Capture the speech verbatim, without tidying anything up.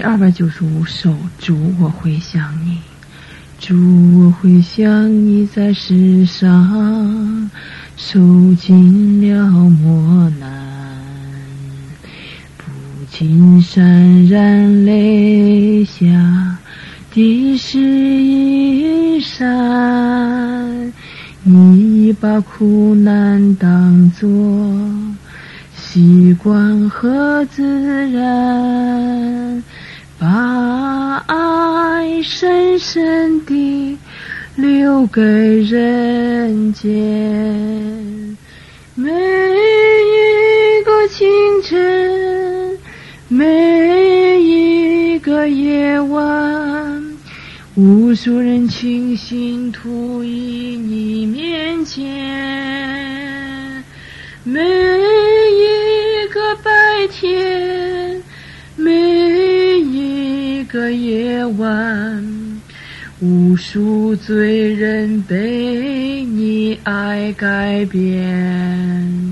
二百九十五首，主我会想你，主我会想你，在世上受尽了磨难，不禁潸然泪下的是一闪，你把苦难当作习惯和自然，把爱深深地留给人间。每一个清晨，每一个夜晚，无数人倾心吐意你面前，每一个白天，每一个夜晚，无数罪人被你爱改变。